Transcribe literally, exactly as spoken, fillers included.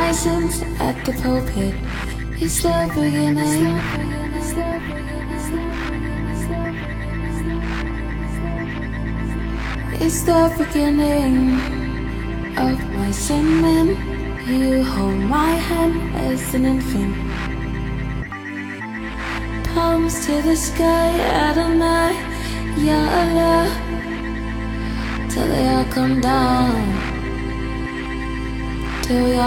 my sins at the pulpit. It's the beginning. It's the beginning of my sinning. You hold my hand as an infant. Palms to the sky, Adonai, Ya Allah, till they all come down, till we all